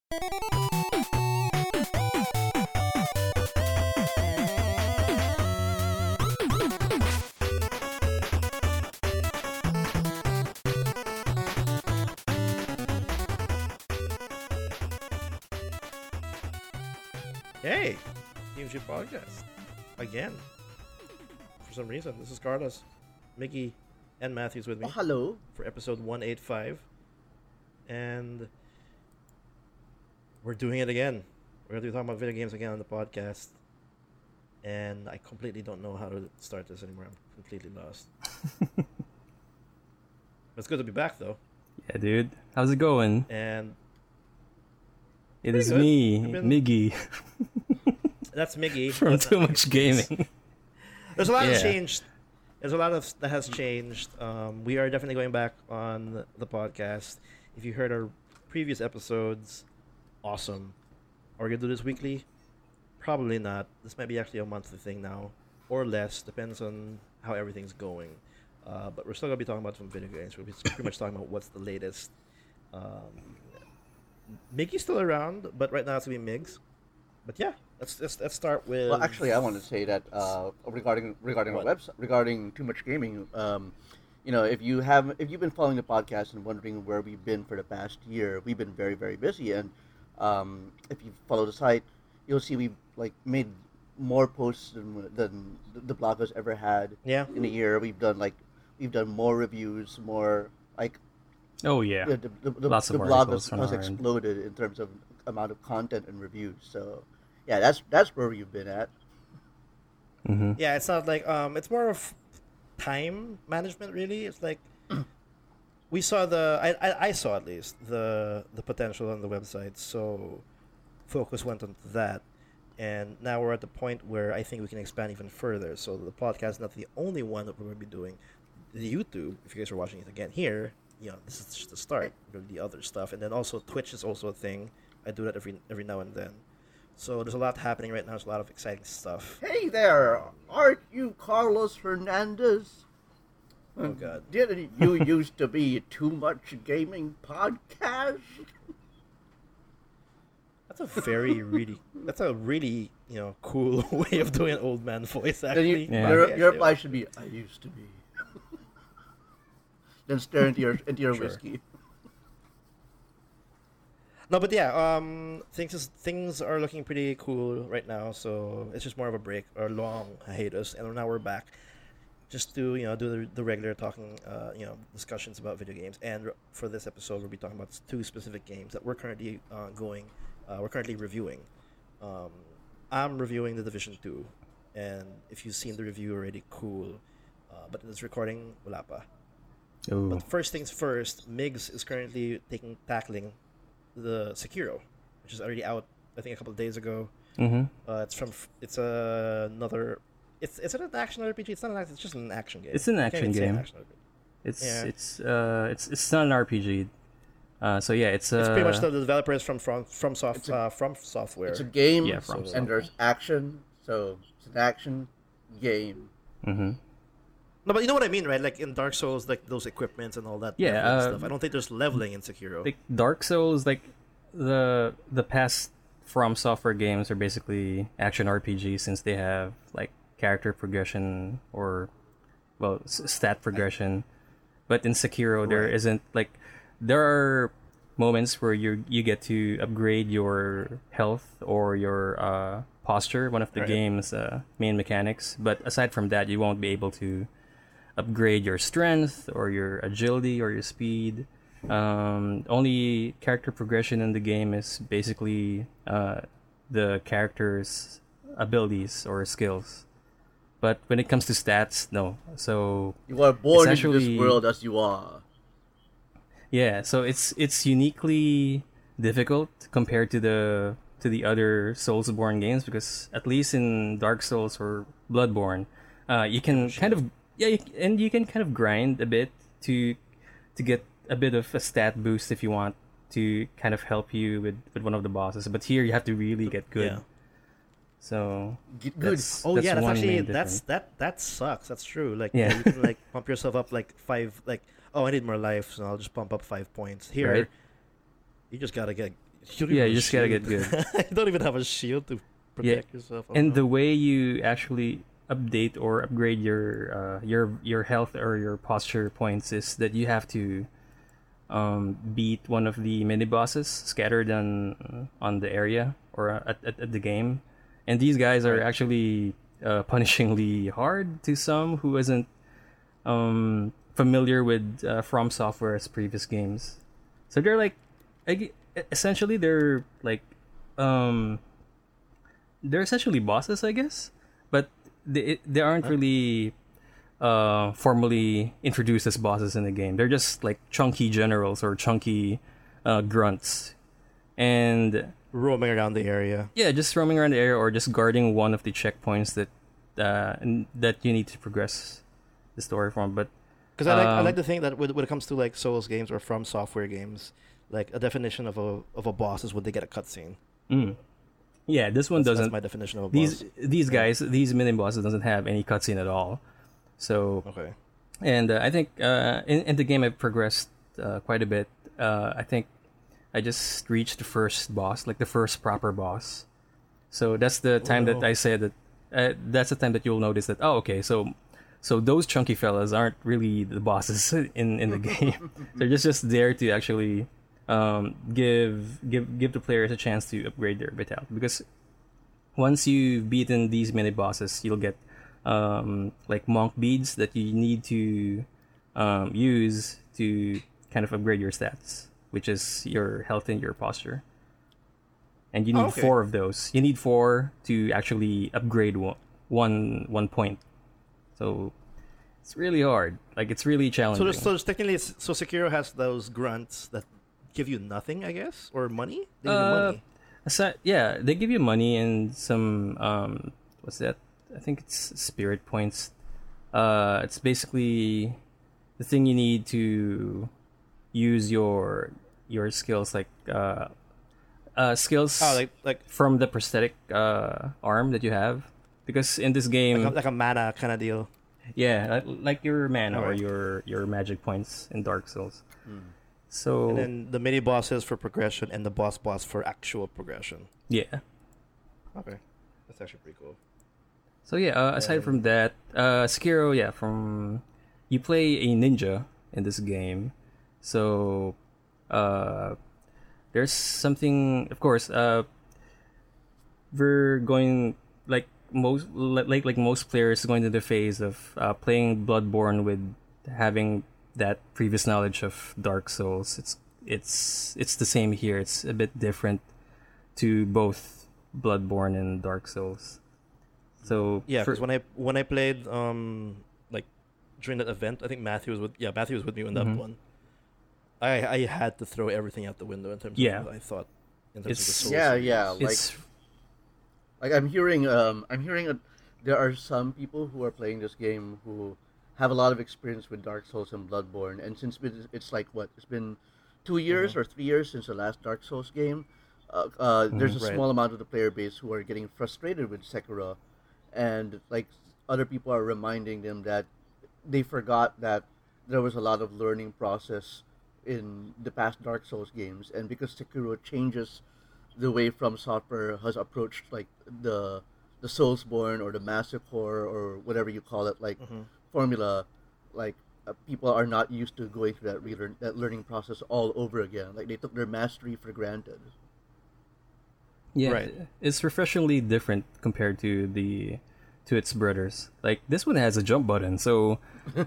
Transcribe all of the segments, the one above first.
Hey, TMG Podcast. Again. For some reason, this is Carlos, Mickey, and Matthew's with me. Oh, hello. For episode 185. And we're doing it again. We're going to be talking about video games again on the podcast. And I completely don't know how to start this anymore. I'm completely lost. It's good to be back, though. Yeah, dude. How's it going? And it is good. me, Miggy. That's Miggy. From Too Much Gaming. There's a lot that's changed. There's a lot that has changed. We are definitely going back on the podcast. If you heard our previous episodes, awesome. Are we going to do this weekly? Probably not. This might be actually a monthly thing now, or less. Depends on how everything's going. But we're still going to be talking about some video games. We'll be pretty much talking about what's the latest. Miggy's still around, but right now it's going to be Migs. But yeah, let's start with. Well, actually, I want to say that regarding our website, regarding Too Much Gaming, if you've been following the podcast and wondering where we've been for the past year, we've been very, very busy. And if you follow the site, you'll see we've made more posts than the blog has ever had. Yeah. In a year, we've done more reviews, more like. Oh yeah. Lots of blog has exploded in terms of amount of content and reviews. So. Yeah, that's where you've been at. Mm-hmm. Yeah, it's not like it's more of time management, really. It's like we saw I saw at least the potential on the website, so focus went on that, and now we're at the point where I think we can expand even further. So the podcast is not the only one that we're going to be doing. The YouTube, if you guys are watching it again here, this is just the start. The other stuff, and then also Twitch is also a thing. I do that every now and then. So there's a lot happening right now. There's a lot of exciting stuff. Hey there, aren't you Carlos Fernandez? Oh God! Didn't you used to be Too Much Gaming Podcast? That's a really cool way of doing an old man voice. Actually, your reply should be, "I used to be." Then stare into your whiskey. No, but yeah, things are looking pretty cool right now. So it's just more of a break or long hiatus, and now we're back, just to do the regular talking, discussions about video games. And for this episode, we'll be talking about two specific games that we're currently reviewing. I'm reviewing The Division 2, and if you've seen the review already, cool. But in this recording, wala pa. Ooh. But first things first, Migs is currently tackling the Sekiro, which is already out, I think, a couple of days ago. Mm-hmm. It's another. It's an action RPG. It's not an action. It's just an action game. It's an action game. It's not an RPG. So yeah, it's pretty much the developers from Software. It's a game, yeah, and there's action, so it's an action game. Mm-hmm. No, but you know what I mean, right? Like in Dark Souls, like those equipments and all that. Yeah, stuff. I don't think there's leveling in Sekiro. Like Dark Souls, like the past From Software games are basically action RPGs, since they have like character progression or stat progression. But in Sekiro, there isn't. Like there are moments where you get to upgrade your health or your posture, one of the game's main mechanics. But aside from that, you won't be able to upgrade your strength or your agility or your speed. Only character progression in the game is basically the character's abilities or skills. But when it comes to stats, no. So you are born into this world as you are. Yeah, so it's uniquely difficult compared to the other Soulsborne games, because at least in Dark Souls or Bloodborne, you can you can kind of grind a bit to get a bit of a stat boost if you want to kind of help you with one of the bosses. But here you have to really get good. Yeah. So get good. That's actually that sucks. That's true. Like you can like pump yourself up like 5. Like I need more life, so I'll just pump up 5 points. Here, you just gotta get don't Yeah, even you have a just gotta get shield. good. You don't even have a shield to protect yourself. Oh, And no. the way you actually update or upgrade your health or your posture points is that you have to beat one of the mini bosses scattered on the area or at the game, and these guys are Right. actually punishingly hard to some who isn't familiar with From Software's previous games. So they're like, essentially um, they're essentially bosses, I guess, but they aren't really formally introduced as bosses in the game. They're just like chunky generals or chunky grunts, and roaming around the area. yeah, just roaming around the area or just guarding one of the checkpoints that you need to progress the story from. But Because I Um, like to think that when it comes to like Souls games or From Software games, like a definition of a boss is when they get a cutscene. mm, yeah, this one That's doesn't. my definition of a These boss. these guys, these mini bosses doesn't have any cutscene at all. So Okay. and I think in the game I've progressed quite a bit. I think I just reached the first boss, like the first proper boss. So that's the time that no. I said that. That's the time that you'll notice that. Oh, okay. So those chunky fellas aren't really the bosses in the game. They're just there to actually give the players a chance to upgrade their vitality, because once you've beaten these mini bosses, you'll get like monk beads that you need to use to kind of upgrade your stats, which is your health and your posture. And you need okay. 4 of those. You need 4 to actually upgrade one point. So it's really hard. Like, it's really challenging. Technically, so Sekiro has those grunts that give you nothing, I guess, or money. They give you money. Yeah, they give you money and some what's that? I think it's spirit points. It's basically the thing you need to use your skills, like skills Oh, like from the prosthetic arm that you have, because in this game, like a mana kind of deal. yeah, like your mana or Alright. your magic points in Dark Souls. So And then the mini bosses for progression and the boss for actual progression. yeah. Okay, that's actually pretty cool. So yeah, aside from that, Sekiro, yeah, from you play a ninja in this game, so there's something. Of course, we're going like most players going to the phase of playing Bloodborne with having that previous knowledge of Dark Souls. It's the same here. It's a bit different to both Bloodborne and Dark Souls. So Yeah, because when I played like during that event, I think Matthew was with me on that Mhm. one. I had to throw everything out the window in terms Yeah. of what I thought in terms of the It's- Souls. Yeah, series. yeah. it's Like I'm hearing there are some people who are playing this game who have a lot of experience with Dark Souls and Bloodborne, and since it's like what, it's been 2 years or 3 years since the last Dark Souls game. There's a Right. small amount of the player base who are getting frustrated with Sekiro, and like other people are reminding them that they forgot that there was a lot of learning process in the past Dark Souls games, and because Sekiro changes the way From Software has approached like the Soulsborne or the Massacre or whatever you call it, like formula, like people are not used to going through that learning process all over again. Like they took their mastery for granted. yeah, Right. it's refreshingly different compared to its brothers. Like, this one has a jump button, so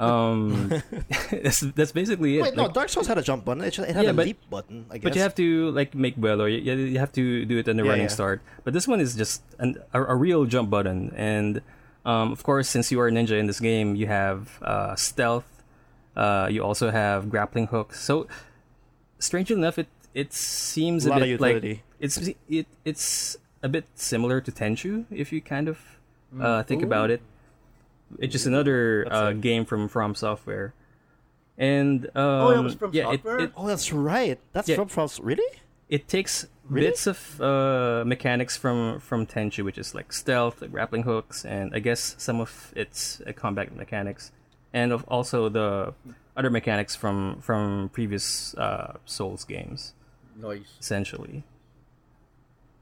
that's basically it. Wait, no, Like, Dark Souls had a jump button. It had Yeah, a but- leap button, I guess. but you have to like make well, or you have to do it on the Yeah, running yeah. start. But this one is just a real jump button, and of course, since you are a ninja in this game, you have stealth. You also have grappling hooks. So, strangely enough, it seems A a lot of bit like utility. it's a bit similar to Tenchu if you kind of think about it. It's just another That's it. game from Software, and Oh, that was From yeah, Software? Oh, that's right. That's Yeah. from really? it takes Really? bits of mechanics from Tenchu, which is like stealth, like grappling hooks, and I guess some of its combat mechanics, and also the other mechanics from previous Souls games, Nice. essentially.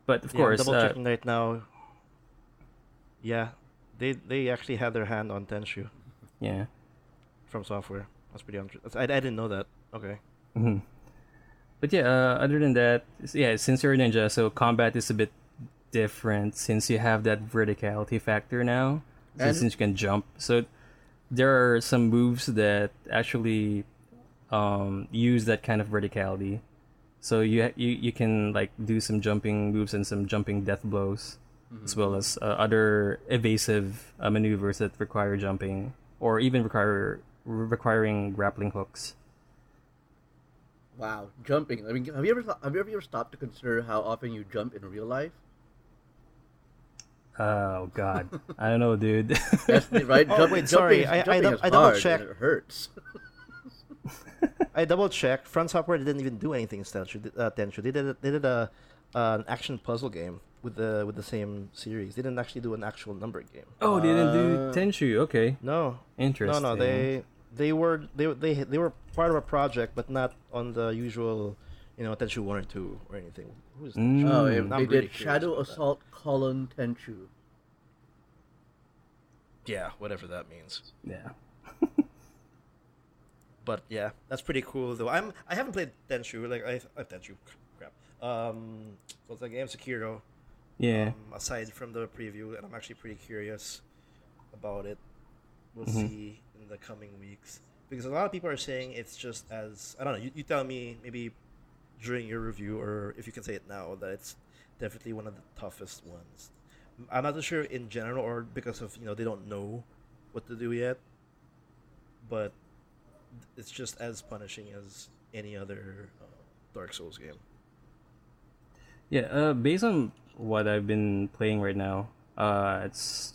But of Yeah, I'm course, double checking right now. Yeah, they actually had their hand on Tenchu yeah. from software. That's pretty interesting. I didn't know that. Okay. Mhm. But yeah, other than that, yeah, since you're a ninja, so combat is a bit different since you have that verticality factor now. And- Since you can jump, so there are some moves that actually use that kind of verticality. So you can like do some jumping moves and some jumping death blows, as well as other evasive maneuvers that require jumping or even requiring grappling hooks. Wow, jumping. I mean, have you ever stopped to consider how often you jump in real life? Oh God, I don't know, dude. That's right. Oh, wait, sorry. Jumping is I double hard and checked. it hurts. I double checked. Front Software didn't even do anything in Tenchu. They did an action puzzle game with the same series. They didn't actually do an actual number game. Oh, they didn't do Tenchu. Okay, No, interesting. no. They were part of a project, but not on the usual, Tenchu 1 or 2 or anything. Who's Mm. Oh, I'm they really did curious Shadow about that. Assault Colon Tenchu. Yeah, whatever that means. Yeah. But yeah, that's pretty cool though. I haven't played Tenchu. Like I Tenchu, crap. What's that game? Sekiro. Yeah. Aside from the preview, and I'm actually pretty curious about it. We'll Mhm. see in the coming weeks because a lot of people are saying it's just as I don't know. You tell me maybe during your review, or if you can say it now, that it's definitely one of the toughest ones. I'm not too sure in general, or because of they don't know what to do yet, but it's just as punishing as any other Dark Souls game. Yeah, based on what I've been playing right now, it's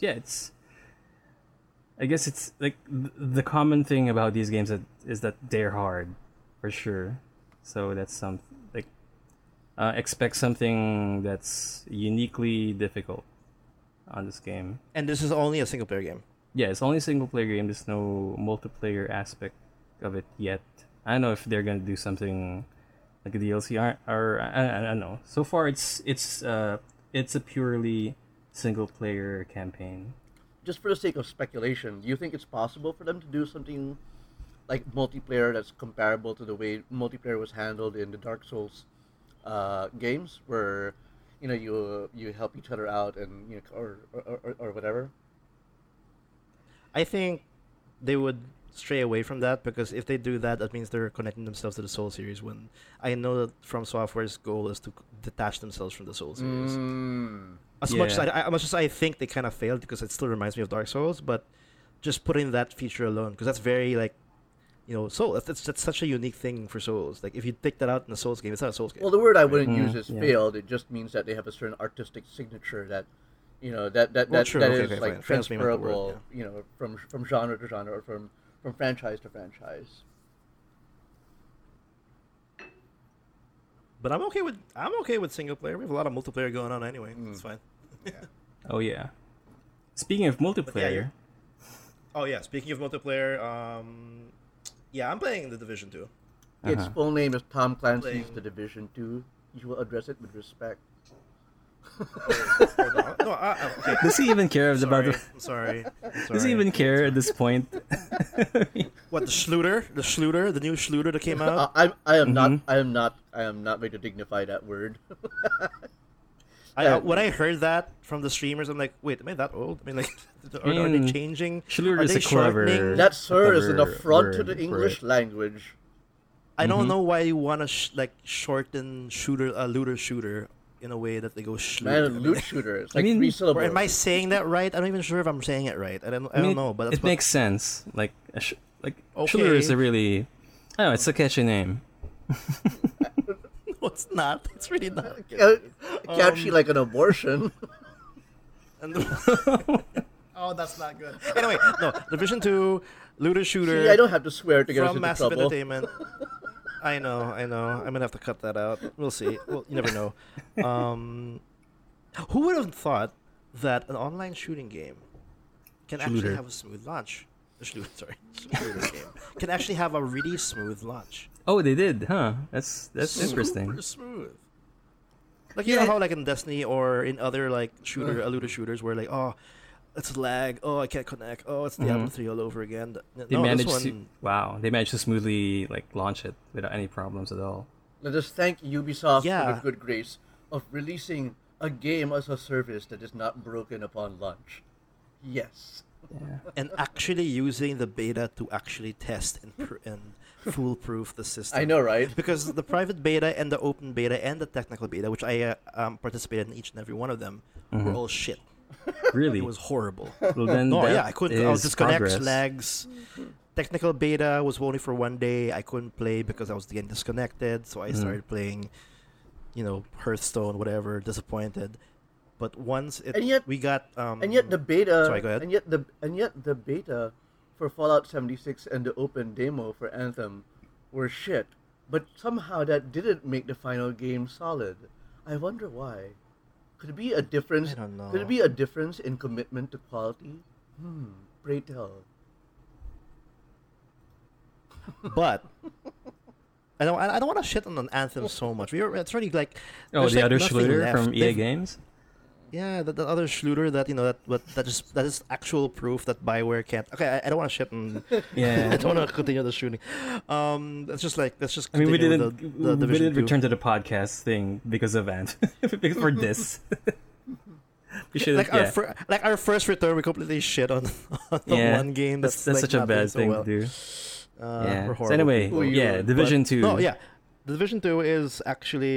I guess it's like the common thing about these games is that they're hard, for sure. So that's some like expect something that's uniquely difficult on this game. And this is only a single player game. Yeah, it's only a single player game. There's no multiplayer aspect of it yet. I don't know if they're gonna do something like a DLC or I don't know. So far, it's a purely single player campaign. Just for the sake of speculation, do you think it's possible for them to do something like multiplayer that's comparable to the way multiplayer was handled in the Dark Souls games, where you help each other out and or whatever? I think they would stray away from that because if they do that, that means they're connecting themselves to the Soul series. When I know that From Software's goal is to detach themselves from the Soul series. As much as I think they kind of failed because it still reminds me of Dark Souls, but just putting that feature alone because that's very like Soul. That's such a unique thing for Souls. Like if you take that out in a Souls game, it's not a Souls game. Well, the word I wouldn't use is yeah. failed. It just means that they have a certain artistic signature that that Well, true. that Okay, is okay, like fine. Fairness being the word, transferable, from genre to genre or from franchise to franchise. But I'm okay with single player. We have a lot of multiplayer going on anyway. It's fine. Oh yeah. Speaking of multiplayer, you're- Oh yeah, speaking of multiplayer, yeah, I'm playing The Division 2. Its full name is Tom Clancy's Playing- The Division 2. You will address it with respect. No, okay. does he even care about? I'm sorry. Does he even care at this point? What, the Schluter, the new Schluter that came out? I am not going to dignify that word. When I heard that from the streamers, I'm like, wait, am I that old? I mean, like, are they changing? Schluter Are is they a clever. shortening? That, sir, is an clever affront to word the for English it. language. I don't know why you want to shorten looter shooter in a way that they go Man, Schluter. a loot shooter. It's like mean, three Or syllables. am I saying that right? I'm not even sure if I'm saying it right. I don't know, but that's it makes sense. Like Okay. Schluter is a really, I don't know, it's a catchy name. No, it's not. It's really not. Catchy like an abortion. And oh, that's not good. Anyway, no, Division 2, looter shooter. See, I don't have to swear to get us from into Massive trouble. Entertainment. I know. I'm gonna have to cut that out. We'll see. Well, you never know. Who would have thought that an online shooting game can actually Shooter. have a smooth launch? The shooter game can actually have a really smooth launch. Oh, they did, huh? That's interesting. Super smooth. Like you know how like in Destiny or in other like looter shooters where like it's lag, I can't connect, it's Diablo 3 all over again. They managed they managed to smoothly like launch it without any problems at all. Let us thank Ubisoft for the good grace of releasing a game as a service that is not broken upon launch. Yes. Yeah. And actually using the beta to actually test and foolproof the system. I know, right? Because the private beta and the open beta and the technical beta, which I participated in each and every one of them, were all shit. Really? It was horrible. Well, then I couldn't. I was disconnect, progress. lags. Technical beta was only for one day. I couldn't play because I was getting disconnected. So I started playing, Hearthstone, whatever. Disappointed. But once we got and yet the beta. Sorry, go ahead. And yet the beta for Fallout 76 and the open demo for Anthem were shit. But somehow that didn't make the final game solid. I wonder why. Could it be a difference? I don't know. Could it be a difference in commitment to quality? Pray tell. But I don't want to shit on an Anthem so much. It's really like the other nothing Schluter left. from EA Games. Yeah, the other Schluter that is actual proof that Bioware can't. Okay, I don't want to shit on. Yeah, I don't want to continue the shooting. Let's just. I mean, we didn't Division 2. return to the podcast thing because of because for this. We should our first return, we completely shit on the one game that's such a bad thing to do. We're horrible. So anyway, people. Division 2. No, yeah, the Division 2 is actually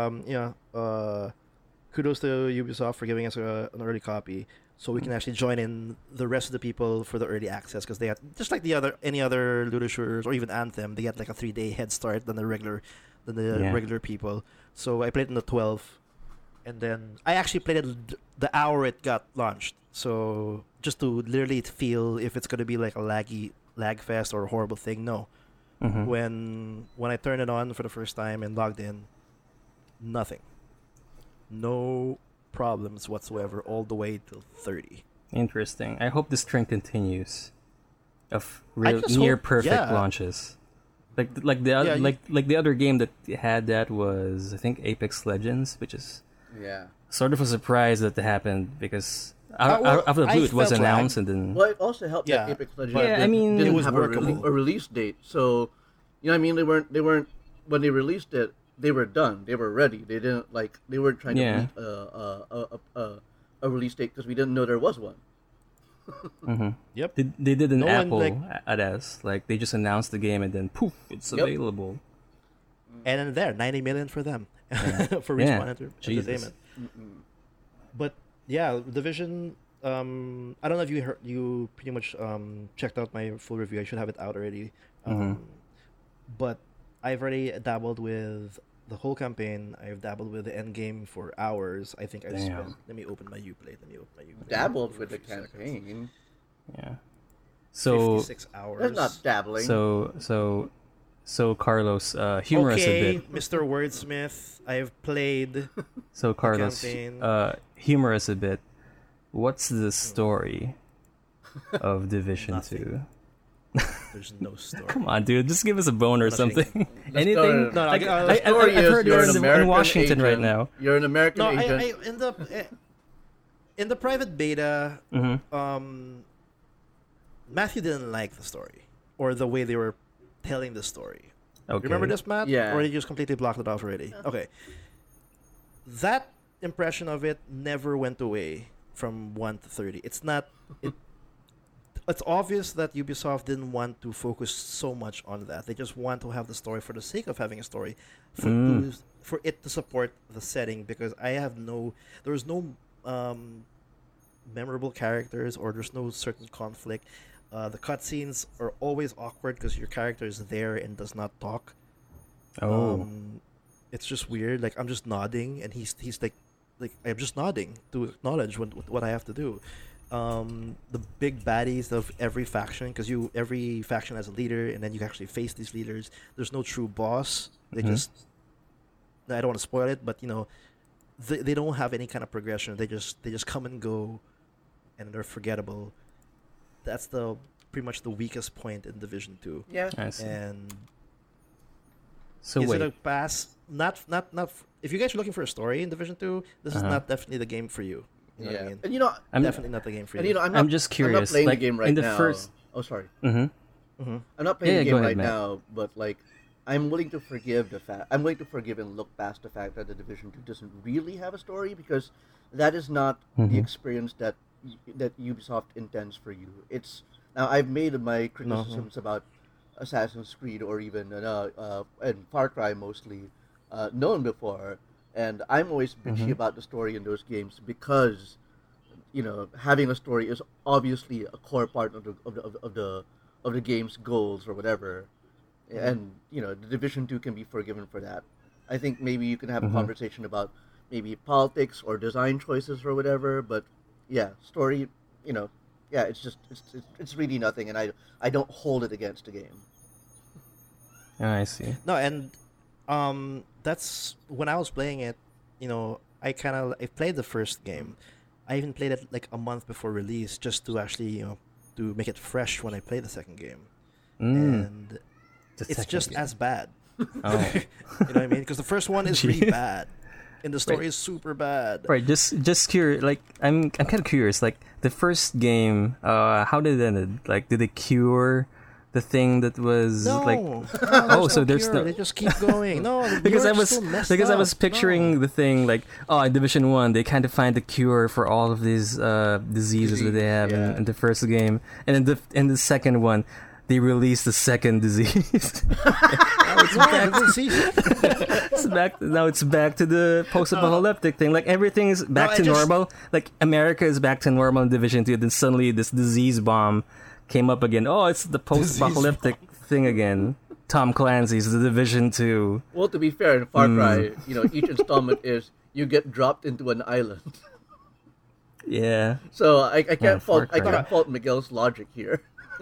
kudos to Ubisoft for giving us an early copy, so we can actually join in the rest of the people for the early access, because they had, just like any other looter shooters or even Anthem, they had like a 3-day head start than the regular people. So I played in the 12, and then I actually played it the hour it got launched. So just to literally feel if it's gonna be like a lag fest or a horrible thing. No, when I turned it on for the first time and logged in, nothing. No problems whatsoever all the way till 30. Interesting. I hope this trend continues of near perfect launches. Like the other game that had that was, I think, Apex Legends, which is sort of a surprise that it happened because out of the blue it was announced and then. Well, it also helped that Apex Legends didn't have a release date, so I mean they weren't when they released it. They were done. They were ready. They didn't they weren't trying to meet a release date because we didn't know there was one. Yep. They did an Apple at us. Like they just announced the game and then poof, it's available. And then 90 million for them for Respawn Entertainment. But yeah, Division. I don't know if you pretty much checked out my full review. I should have it out already. But I've already dabbled with the whole campaign. I've dabbled with the end game for hours. I think I spent. Let me open my Uplay. Dabbled with the campaign. Yeah. So 56 hours. That's not dabbling. So Carlos, humor us a bit. Mr. Wordsmith, I've played. So Carlos, humor us a bit. What's the story of Division 2? There's no story. Come on, dude. Just give us a bone or something. Anything? No, I've heard you're in Washington right now. You're an American agent. In the private beta, Matthew didn't like the story or the way they were telling the story. Okay. Remember this, Matt? Yeah. Or you just completely blocked it off already? Okay. That impression of it never went away from 1 to 30. It's not... It's obvious that Ubisoft didn't want to focus so much on that. They just want to have the story for the sake of having a story, for it to support the setting. Because there's no memorable characters, or there's no certain conflict. The cutscenes are always awkward because your character is there and does not talk. It's just weird. Like I'm just nodding, and he's like I'm just nodding to acknowledge what I have to do. The big baddies of every faction, because every faction has a leader, and then you actually face these leaders. There's no true boss. They just, I don't want to spoil it, but they don't have any kind of progression. They just come and go, and they're forgettable. That's pretty much the weakest point in Division 2. Yeah. I see. And so is wait. it a pass? not. If you guys are looking for a story in Division 2, this is not definitely the game for you. You know what I mean? And Definitely not the game for you. and I'm just curious. I'm not playing like, the game right in the now. first. Oh, sorry. Mm-hmm. I'm not playing Yeah, the go game ahead, right Matt. now, but like, I'm willing to forgive the fact. I'm willing to forgive and look past the fact that the Division 2 doesn't really have a story, because that is not the experience that Ubisoft intends for you. It's now I've made my criticisms about Assassin's Creed or even and Far Cry mostly known before, and I'm always bitchy about the story in those games because having a story is obviously a core part of the game's goals or whatever, and the Division 2 can be forgiven for that. I think maybe you can have a conversation about maybe politics or design choices or whatever, but yeah, story, it's just it's really nothing, and I don't hold it against the game. I see. No, and that's when I was playing it. I played the first game. I even played it like a month before release just to actually to make it fresh when I play the second game, and it's just as bad. Oh. You know what I mean? Because the first one is really bad, and the story is super bad. Right, just curious. Like, I'm kind of curious. Like, the first game, how did it end? Like, did it cure the thing that was like? No, so there's cure. no. They just keep going. No, the because I York's was still messed I was up. picturing the thing like, in Division 1 they kind of find the cure for all of these diseases that they have in the first game, and in the second one they release the second disease. Now it's back to the post-apocalyptic thing. Like, everything is back to normal. Like, America is back to normal in Division 2. Then suddenly this disease bomb came up again. Oh, it's the post-apocalyptic thing again. Tom Clancy's The Division 2. Well, to be fair, in Far Cry, each installment is you get dropped into an island. Yeah. So I can't fault Far Cry. Miguel's logic here.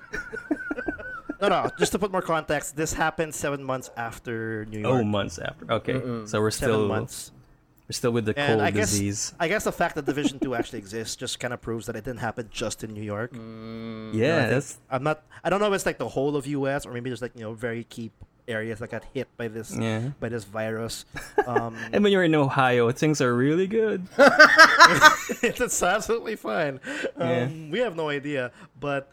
No. Just to put more context, this happened 7 months after New York. Oh, months after. Okay, so we're 7 still months. we're still with the And cold I guess disease. I guess the fact that Division 2 actually exists just kind of proves that it didn't happen just in New York. Yeah, that's I don't know if it's like the whole of US or maybe there's like very key areas that got hit by this virus. and when you're in Ohio, things are really good. It's absolutely fine. We have no idea, but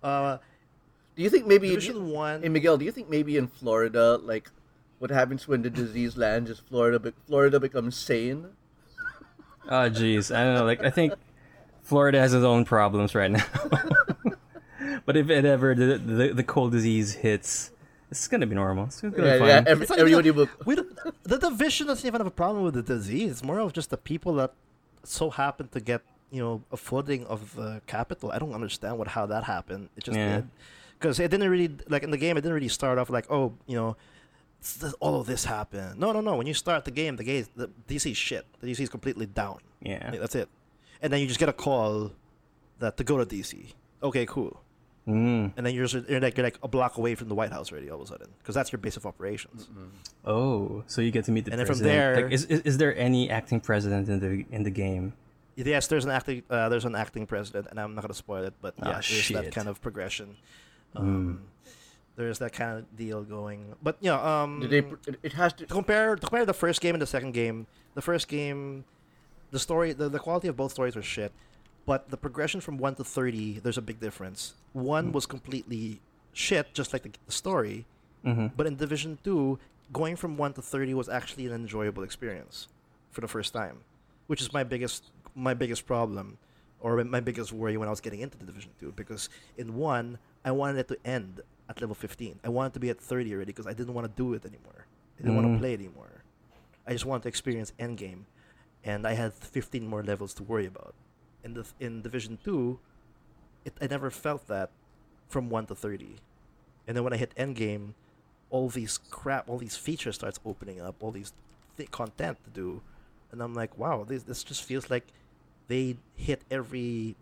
Do you think maybe Division 1 Hey Miguel, do you think maybe in Florida, like, what happens when the disease lands is Florida becomes sane? Oh, jeez, I don't know. Like, I think Florida has its own problems right now. But if it ever the cold disease hits, it's gonna be normal. It's gonna be fine. It's not Everybody even- will. the Division doesn't even have a problem with the disease. It's more of just the people that so happen to get a footing of the capital. I don't understand how that happened. It just did. Because it didn't really, like in the game, it didn't really start off like, all of this happened. No. When you start the game, the DC is shit. The DC is completely down. Yeah. That's it. And then you just get a call to go to DC. Okay, cool. Mm. And then you're like a block away from the White House already all of a sudden, because that's your base of operations. Oh, so you get to meet the And then from president. there- Like, is there any acting president in the game? Yes, there's an acting president, and I'm not gonna spoil it, but yeah, there's that shit. kind of progression. There's that kind of deal going, but It has to. to compare the first game and the second game, the first game, the story, the quality of both stories were shit, but the progression from 1 to 30, there's a big difference. One was completely shit, just like the story, but in Division 2, going from 1 to 30 was actually an enjoyable experience for the first time, which is my biggest problem, or my biggest worry when I was getting into the Division 2, because in 1, I wanted it to end at level 15. I wanted to be at 30 already because I didn't want to do it anymore. I didn't want to play it anymore. I just wanted to experience Endgame, and I had 15 more levels to worry about. In Division 2, I never felt that from 1 to 30. And then when I hit Endgame, all these features starts opening up, all these content to do, and I'm like, wow, this just feels like they hit every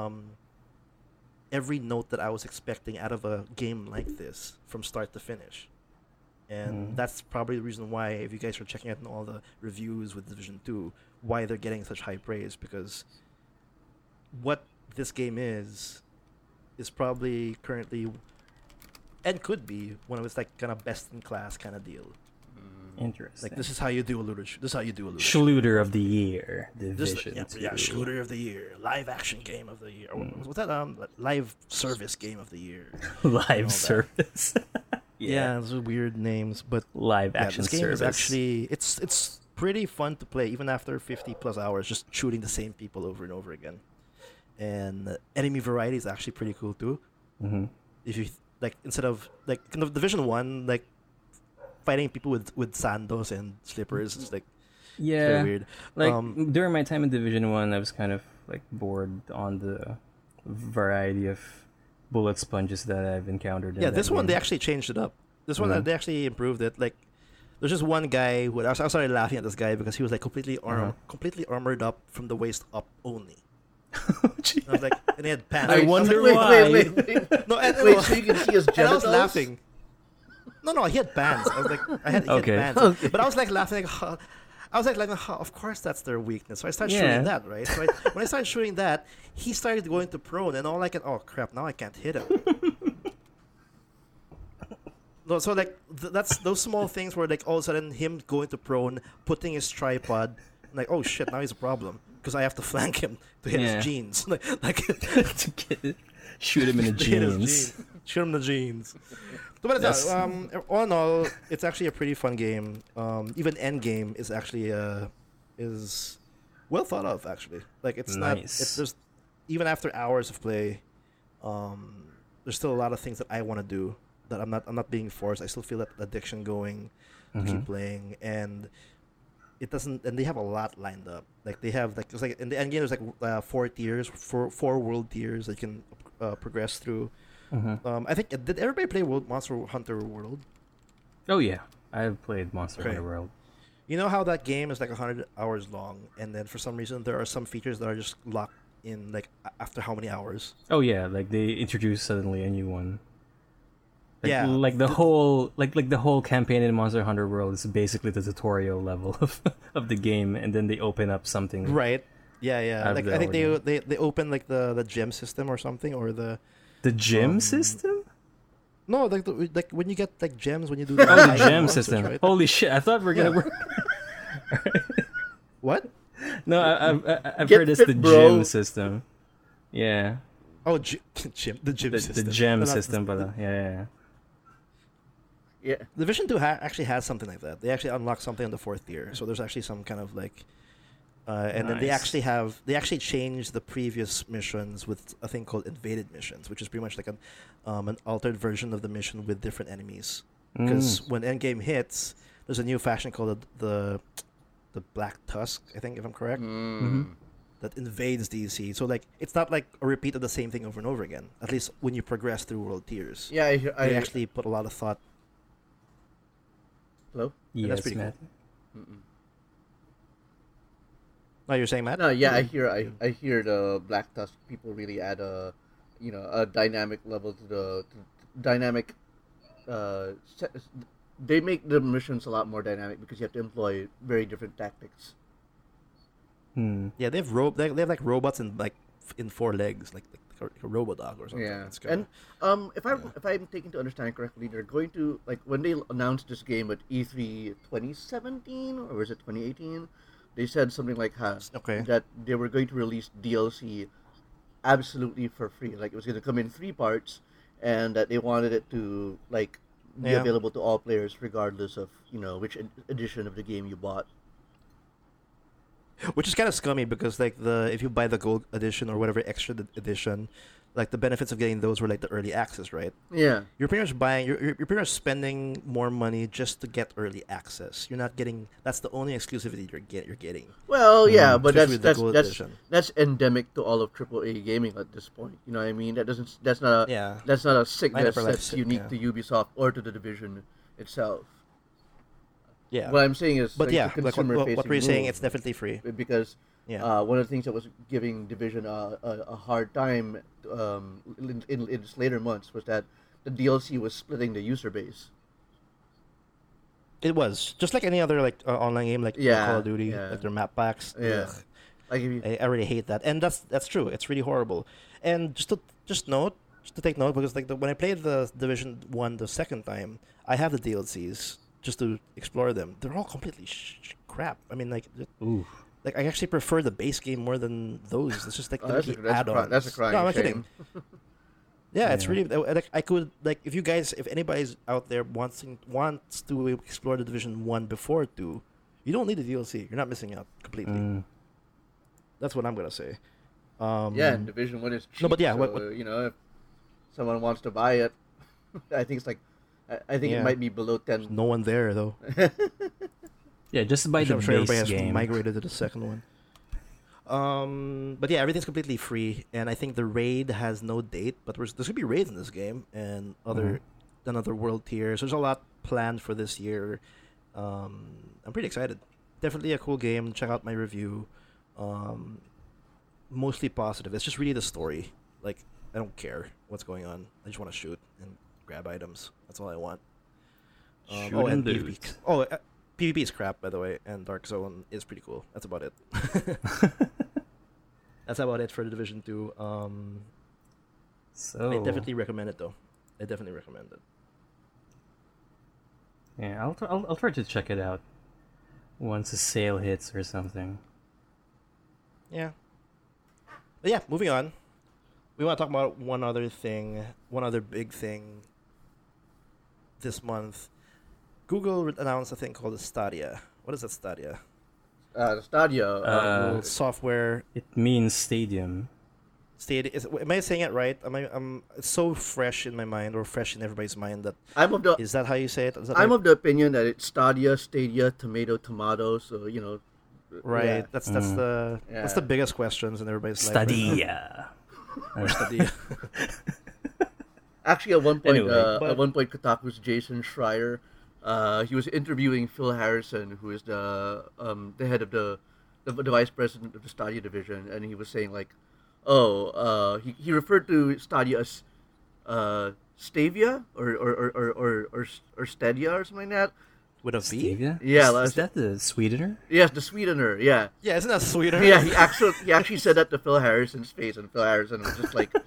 note that I was expecting out of a game like this from start to finish. And that's probably the reason why, if you guys are checking out all the reviews with Division 2, why they're getting such high praise, because what this game is probably currently and could be one of its like kind of best in class kind of deal. Interesting. Like this is how you do a looter. This is how you do a looter. Schluter of the year, This, Division 2. Shooter of the Year, live action game of the year. Was that live service game of the year? Live that. service. Yeah, those are weird names, but Live yeah, action this game service. is actually it's pretty fun to play even after 50 plus hours, just shooting the same people over and over again. And enemy variety is actually pretty cool too. Mm-hmm. If you like, instead of like in the Division 1, like fighting people with sandos and slippers, it's like Yeah. very weird. Like during my time in Division 1, I was kind of like bored on the variety of bullet sponges that I've encountered. In Yeah, that this one game. they actually changed it up. This one Mhm. they actually improved it. Like, there's just one guy who I started laughing at this guy because he was like completely armored up from the waist up only. And I was like, and he had pants. I was wonder like, why. Wait. No, and, Wait, so you can see his and I genitals? was laughing. No, he had bands. I was like, he had Okay. bands. Okay. But I was like laughing. Like, huh. I was like, of course that's their weakness. So I started Yeah. shooting that, right? So when I started shooting that, he started going to prone, and all I can, oh crap, now I can't hit him. No, so like that's those small things where like all of a sudden him going to prone, putting his tripod, like oh shit, now he's a problem because I have to flank him to hit Yeah. his jeans, like To get shoot him in the to hit his jeans. jeans. Shoot him in the jeans. So, but That's- all in all, it's actually a pretty fun game. Even Endgame is actually is well thought of. Actually, like it's not. Nice. There's even after hours of play, there's still a lot of things that I want to do that I'm not being forced. I still feel that addiction going to keep playing, and it doesn't. And they have a lot lined up. Like they have like it's like in the Endgame there's like 4 tiers, four world tiers that you can progress through. I think did everybody play Monster Hunter World? Oh yeah, I've played Monster Okay. Hunter World. You know how that game is like 100 hours long, and then for some reason there are some features that are just locked in like after how many hours? Oh yeah, like they introduced suddenly a new one. Like, Yeah. like the whole the whole campaign in Monster Hunter World is basically the tutorial level of the game, and then they open up something. Right. Yeah, Out of like the I think ordinary. they open like the gem system or something, or the The gym Um, system? no like when you get like gems when you do the Oh, the item gem monsters, system. right? Holy shit! I thought we were gonna Yeah. work. What? No, I've Get heard it's fit, the bro. gym system. Yeah, Oh, gem, the gym the system. gem No, not- system, but yeah. Yeah. Division 2 actually has something like that. They actually unlock something on the 4th tier. So there's actually some kind of like and then they Nice. actually changed the previous missions with a thing called invaded missions, which is pretty much like an altered version of the mission with different enemies. Because when Endgame hits, there's a new faction called the Black Tusk, I think, if I'm correct, that invades DC. So like it's not like a repeat of the same thing over and over again. At least when you progress through world tiers, Yeah, they actually put a lot of thought. Hello? Yes, that's pretty Matt. No, you're saying Matt? No, yeah, I hear the Black Tusk people really add a dynamic level to the dynamic. They make the missions a lot more dynamic because you have to employ very different tactics. Yeah, they have they have like robots in like in 4 legs, like a Robodog or something. Yeah, It's kinda- and if I'm taking to understand correctly, they're going to like when they announced this game at E3 2017 or was it 2018? They said something like Okay. that they were going to release DLC absolutely for free. Like it was going to come in 3 parts, and that they wanted it to like be Yeah. available to all players regardless of which edition of the game you bought. Which is kind of scummy because like if you buy the gold edition or whatever extra edition, like the benefits of getting those were like the early access, right? Yeah. You're pretty much buying. You're pretty much spending more money just to get early access. You're not getting. That's the only exclusivity you're getting. Well, yeah, but Especially with the gold that's edition. that's endemic to all of AAA gaming at this point. You know what I mean? That's not a Yeah. that's not a sickness never liked that's it, unique yeah. to Ubisoft or to the division itself. Yeah. What I'm saying is, But like, yeah, the like what consumer-facing we're saying, move, it's definitely free. because Yeah. one of the things that was giving Division a hard time in its later months was that the DLC was splitting the user base. It was just like any other like online game, like Yeah, Call of Duty, yeah. like their map packs. Yeah. Ugh. Like if you, I really hate that, and that's true. It's really horrible. And just to take note, because like when I played the Division 1 the second time, I have the DLCs just to explore them. They're all completely crap. I mean, Ooh. like I actually prefer the base game more than those. It's just like Oh, that's a add-ons. that's a crying No, I'm not shame. kidding. Yeah, it's Yeah. really like I could like if anybody's out there wants to explore the Division 1 before 2, you don't need the DLC. You're not missing out completely. Mm. That's what I'm gonna say. Yeah, and Division 1 is cheap. No, but yeah, so, what- if someone wants to buy it, I think it's like, I think Yeah. it might be below 10. no one there though. Yeah, just buy the I'm sure everybody base has game. migrated to the second one. But yeah, everything's completely free, and I think the raid has no date. But there's gonna be raids in this game and another world tiers. There's a lot planned for this year. I'm pretty excited. Definitely a cool game. Check out my review. Mostly positive. It's just really the story. Like I don't care what's going on. I just want to shoot and grab items. That's all I want. Shoot and PvP. loot. PvP is crap, by the way, and Dark Zone is pretty cool. That's about it. That's about it for the Division 2. So I definitely recommend it, though. I definitely recommend it. yeah, I'll try to check it out once a sale hits or something. Yeah. But yeah, moving on. We want to talk about one other big thing this month. Google announced a thing called the Stadia. What is that Stadia? The Stadia. Google software. It means stadium. Stadia. Am I saying it right? It's so fresh in my mind, or fresh in everybody's mind, that I'm of the is that how you say it? Is that I'm right? of the opinion that it's Stadia, tomato. So Right. yeah. That's the Yeah. biggest questions in everybody's life. right now. Stadia. Or Stadia. Actually, at one point, Anyway, Kotaku's Jason Schreier, he was interviewing Phil Harrison, who is the head of the vice president of the Stadia division, and he was saying like, he referred to Stadia as Stavia or Stadia or something like that. With a V? Stevia? Yeah, Is that the sweetener? Yes, the sweetener. Yeah, Yeah, isn't that sweeter? yeah. He actually said that to Phil Harrison's face, and Phil Harrison was just like,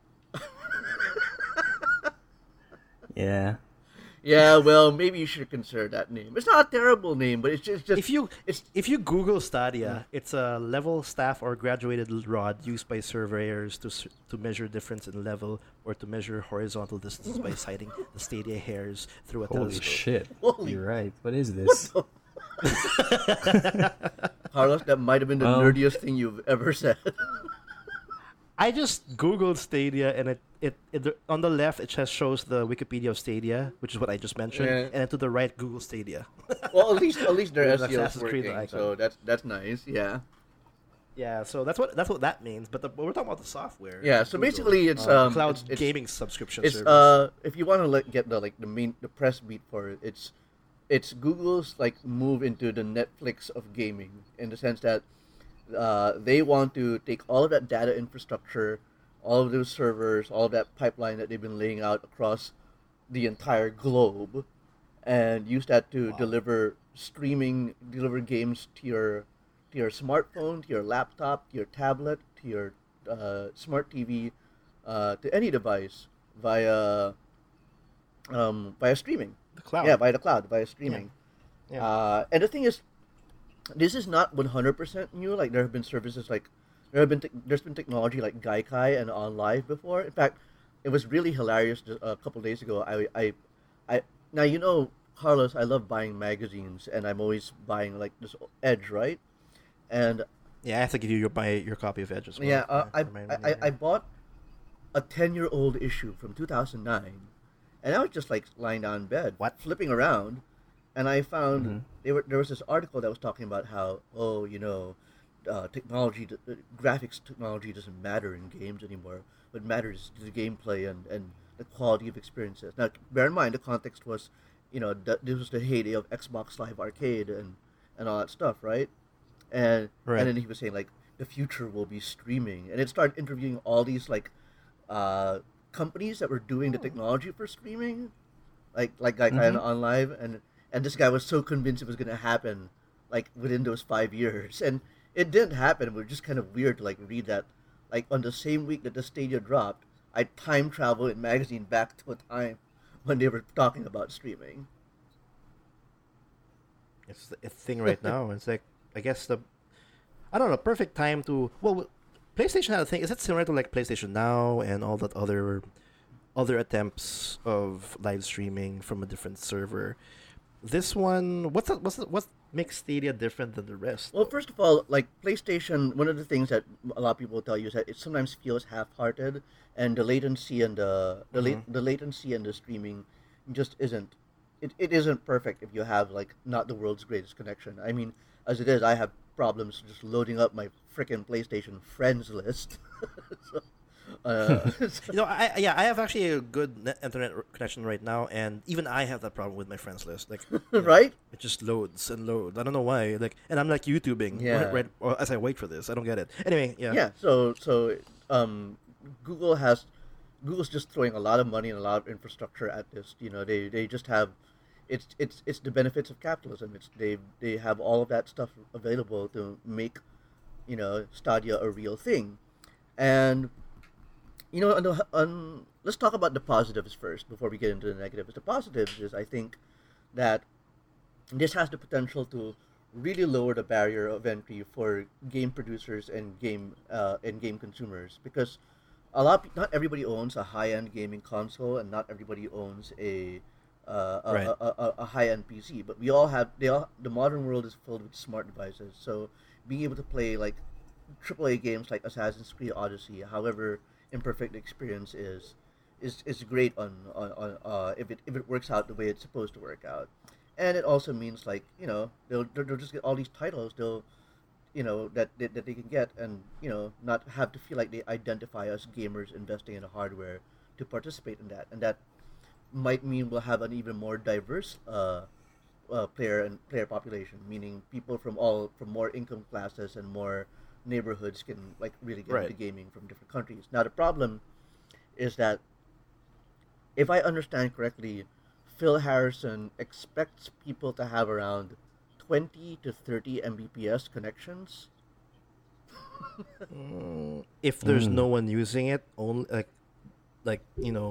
Yeah. yeah, well, maybe you should consider that name. It's not a terrible name, but it's just If you it's Google Stadia, it's a level staff or graduated rod used by surveyors to measure difference in level or to measure horizontal distance by sighting the stadia hairs through a Holy telescope. shit. Holy- You're right. What is this? Carlos. That might have been the Well- nerdiest thing you've ever said. I just Googled Stadia, and it on the left it just shows the Wikipedia of Stadia, which is what I just mentioned, Yeah. and then to the right Google Stadia. Well, at least their There's SEO is Assassin's Creed working, icon. so that's nice. Yeah. Yeah, so that's what that means. But we're talking about the software. Yeah, so Google, basically it's, cloud it's- gaming subscription It's service. if you want to get the press beat for it, it's Google's like move into the Netflix of gaming, in the sense that they want to take all of that data infrastructure, all of those servers, all of that pipeline that they've been laying out across the entire globe, and use that to deliver games to your smartphone, to your laptop, to your tablet, to your smart TV, to any device via streaming. The cloud. Yeah, via the cloud, via streaming. Yeah. And the thing is, this is not 100% new. Like there have been services like there's been technology like Gaikai and OnLive before. In fact, it was really hilarious. A couple days ago, I now you know, Carlos, I love buying magazines, and I'm always buying like this Edge, right? And Yeah, I have to give you your copy of Edge as well. yeah, I I bought a 10-year-old issue from 2009, and I was just like lying down in bed, flipping around, and I found there was this article that was talking about how graphics technology doesn't matter in games anymore. What matters is the gameplay and the quality of experiences. Now, bear in mind the context was, this was the heyday of Xbox Live Arcade and all that stuff, right? And Right. and then he was saying like the future will be streaming, and it started interviewing all these like companies that were doing the technology for streaming, like Gaikai and OnLive, and this guy was so convinced it was gonna happen like within those 5 years, and it didn't happen. It was just kind of weird to like read that, like on the same week that the Stadia dropped, I time traveled in magazine back to a time when they were talking about streaming. It's a thing right now. It's like, I guess I don't know, perfect time to. Well, PlayStation had a thing. Is it similar to like PlayStation Now and all that other attempts of live streaming from a different server? This one, what makes Stadia different than the rest? Well, first of all, like PlayStation, one of the things that a lot of people tell you is that it sometimes feels half-hearted, and the latency and the latency and the streaming just isn't. It isn't perfect if you have like not the world's greatest connection. I mean, as it is, I have problems just loading up my freaking PlayStation friends list. so, I have actually a good internet connection right now, and even I have that problem with my friends list. Like, right? it just loads and loads. I don't know why. Like, and I'm like YouTubing right or as I wait for this. I don't get it. Anyway, yeah. Yeah. Google's just throwing a lot of money and a lot of infrastructure at this. They just have. It's the benefits of capitalism. They have all of that stuff available to make, Stadia a real thing, and let's talk about the positives first before we get into the negatives. The positives is I think that this has the potential to really lower the barrier of entry for game producers and game consumers, because not everybody owns a high-end gaming console, and not everybody owns a high-end PC. But the modern world is filled with smart devices, so being able to play like AAA games like Assassin's Creed Odyssey, however imperfect the experience is great on if it works out the way it's supposed to work out. And it also means like they'll just get all these titles that they can get, and not have to feel like they identify as gamers investing in the hardware to participate in that. And that might mean we'll have an even more diverse player population, meaning people from more income classes and more neighborhoods can like really get into gaming from different countries. Now the problem is that, if I understand correctly, Phil Harrison expects people to have around 20 to 30 Mbps connections. If there's no one using it, only like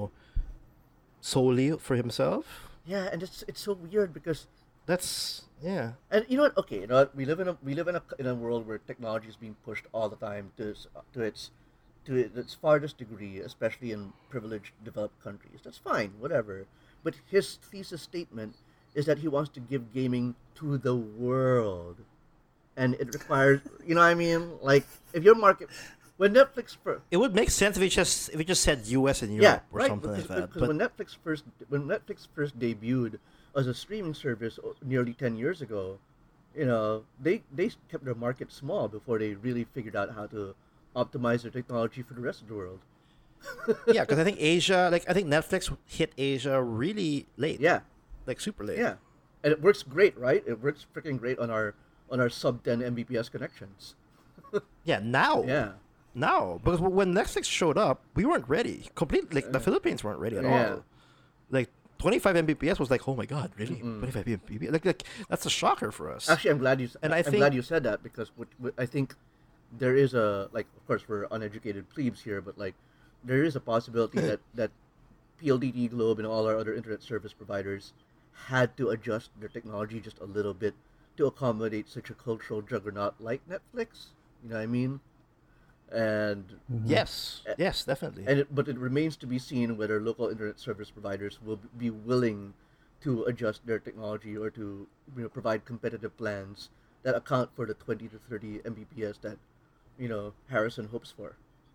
solely for himself. Yeah, and it's so weird because that's And you know what? Okay, we live in a world where technology is being pushed all the time to its farthest degree, especially in privileged developed countries. That's fine, whatever. But his thesis statement is that he wants to give gaming to the world, and it requires, what I mean? Like, if your market, when Netflix first, it would make sense if it just said U.S. and Europe or something like that. Because when Netflix first debuted as a streaming service nearly 10 years ago, they kept their market small before they really figured out how to optimize their technology for the rest of the world. Yeah, because I think Netflix hit Asia really late. Yeah, like super late. Yeah, and it works great, right? It works freaking great on our sub 10 Mbps connections. Yeah, now. Yeah. Now, because when Netflix showed up, we weren't ready. Completely, like the Philippines weren't ready at all. Like 25 Mbps was like, oh my god, really? 25 Mbps? Like that's a shocker for us. Actually, I'm glad you said that, because what I think there is of course we're uneducated plebes here, but like there is a possibility that PLDT Globe and all our other internet service providers had to adjust their technology just a little bit to accommodate such a cultural juggernaut like Netflix. You know what I mean? And yes, definitely. But it remains to be seen whether local internet service providers will be willing to adjust their technology or to provide competitive plans that account for the 20 to 30 Mbps that Harrison hopes for.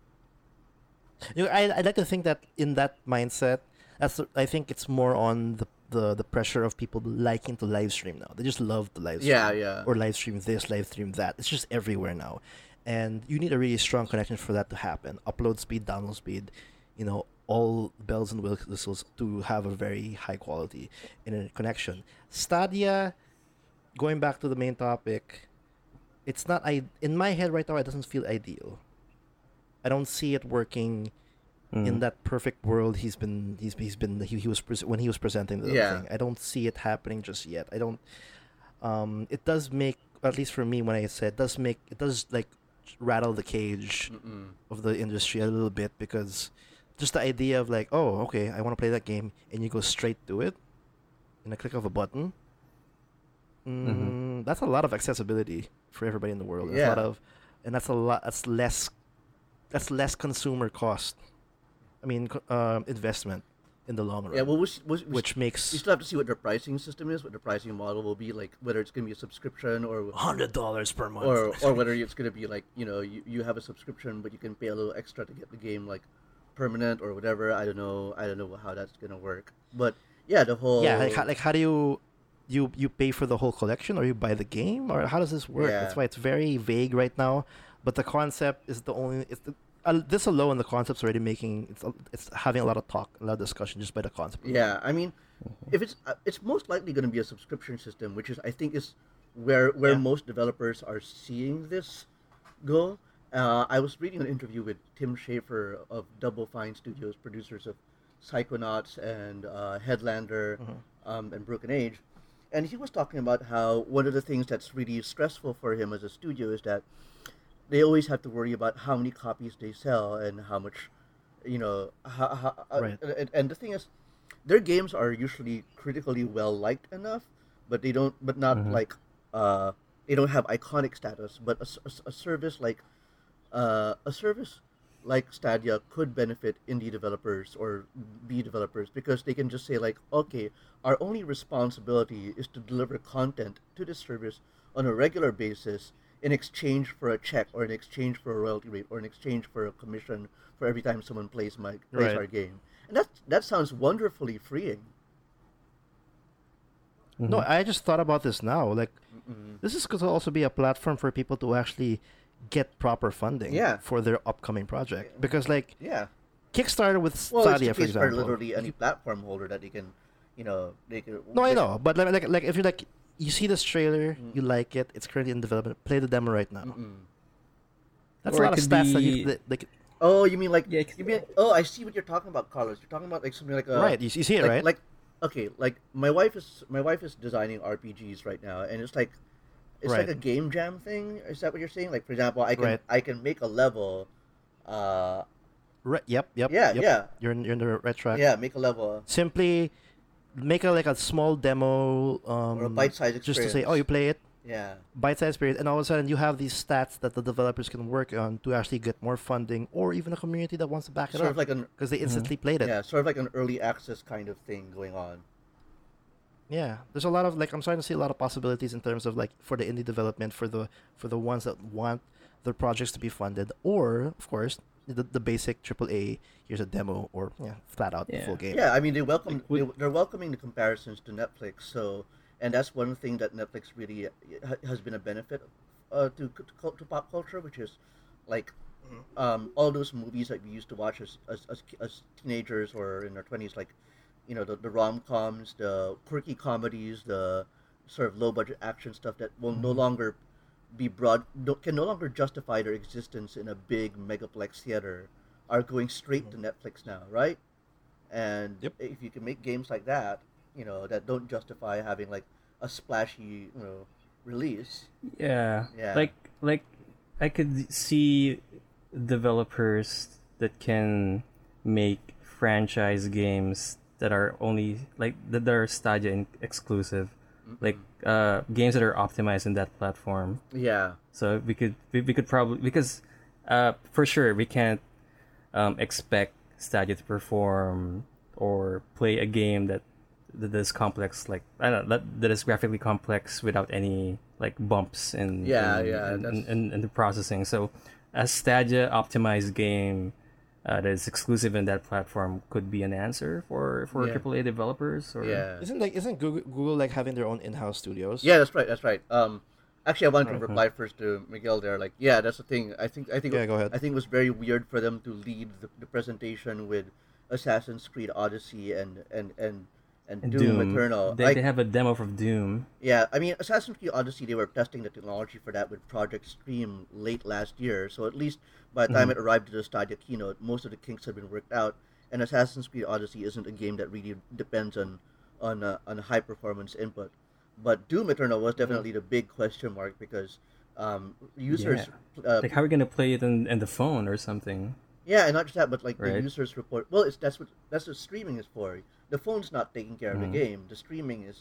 I'd like to think that in that mindset, I think it's more on the pressure of people liking to live stream now. They just love to live stream. Yeah. Or live stream this, live stream that. It's just everywhere now. And you need a really strong connection for that to happen. Upload speed, download speed, all bells and whistles to have a very high quality internet connection. Stadia, going back to the main topic, it's not in my head right now. It doesn't feel ideal. I don't see it working in that perfect world he was when he was presenting the thing. I don't see it happening just yet. I don't. It does make, at least for me, when I said it does like rattle the cage of the industry a little bit, because just the idea of like, oh, okay, I want to play that game, and you go straight to it in a click of a button. That's a lot of accessibility for everybody in the world. That's Yeah. a lot of, and that's a lot. That's less consumer cost. I mean, investment in the long run. Yeah, well, which we makes still have to see what their pricing system is, what their pricing model will be, like whether it's going to be a subscription or $100 per month. or whether it's going to be like, you have a subscription but you can pay a little extra to get the game like permanent or whatever. I don't know how that's going to work. But yeah, the whole yeah, like how do you pay for the whole collection, or you buy the game, or how does this work? Yeah. That's why it's very vague right now. But the concept is the only. This alone, the concept's already making it's having a lot of talk, a lot of discussion just by the concept. Yeah, I mean, if it's most likely going to be a subscription system, which is I think is where Yeah. most developers are seeing this go. I was reading an interview with Tim Schafer of Double Fine Studios, producers of Psychonauts and Headlander and Broken Age, and he was talking about how one of the things that's really stressful for him as a studio is that they always have to worry about how many copies they sell and how much, Right. and the thing is, their games are usually critically well liked enough, but they don't, but not like, they don't have iconic status. But a service like Stadia could benefit indie developers or B developers because they can just say like, okay, our only responsibility is to deliver content to this service on a regular basis in exchange for a check or in exchange for a royalty rate or in exchange for a commission for every time someone plays Right. our game. And that sounds wonderfully freeing. No, I just thought about this now. Like, this is going to also be a platform for people to actually get proper funding Yeah. for their upcoming project. Because, like, Yeah. Kickstarter with Well, it's Stadia, the for case for example. literally any platform holder that they can, they can. No, I know, but like if you like, you see this trailer, you like it, it's currently in development. Play the demo right now. That's Or a it lot of could stats that be- you like. Oh, you mean like Yeah, I see what you're talking about, Carlos. You're talking about like something like a Right, you see it, like, right? Like, okay, like my wife is designing RPGs right now, and it's like Right. a game jam thing. Is that what you're saying? Like, for example, Right. I can make a level, Right. Yep. Yeah, Yep. yeah. You're in the right track. make a level Simply make a small demo, or a bite-sized experience. just to say, oh, you play it, Yeah, bite-sized period, and all of a sudden you have these stats that the developers can work on to actually get more funding, or even a community that wants to back it sort up of like an because they instantly played it. yeah, sort of like an early access kind of thing going on. Yeah, there's a lot of like I'm starting to see a lot of possibilities in terms of like for the indie development for the ones that want their projects to be funded, or of course the basic AAA. Here's a demo, or flat out the Yeah. full game. Yeah, I mean they're welcoming the comparisons to Netflix. So, and that's one thing that Netflix really has been a benefit to pop culture, which is like all those movies that we used to watch as teenagers or in our 20s, like the rom-coms, the quirky comedies, the sort of low budget action stuff that will no longer be can no longer justify their existence in a big megaplex theater, are going straight to Netflix now, right? And Yep. if you can make games like that, that don't justify having like a splashy, release. Yeah. Yeah. Like I could see developers that can make franchise games that are only that are Stadia exclusive. Like games that are optimized in that platform. Yeah. So we could probably, because for sure we can't expect Stadia to perform or play a game that is complex, like I don't know, that is graphically complex without any like bumps in in the processing. So a Stadia optimized game that is exclusive in that platform could be an answer for AAA developers. Or Yeah. Isn't Google like having their own in-house studios? Yeah, that's right. That's right. Actually, I wanted to reply first to Miguel there. Like, yeah, that's the thing. I think. Yeah, go ahead. I think it was very weird for them to lead the presentation with Assassin's Creed Odyssey and Doom Eternal. They have a demo for Doom. Yeah, I mean, Assassin's Creed Odyssey, they were testing the technology for that with Project Stream late last year. So at least by the time it arrived to the Stadia keynote, most of the kinks had been worked out. And Assassin's Creed Odyssey isn't a game that really depends on high performance input. But Doom Eternal was definitely the big question mark because users. Like, how are we gonna play it in the phone or something? Yeah, and not just that, but like the Right. users report. Well, that's what streaming is for. The phone's not taking care of the game. The streaming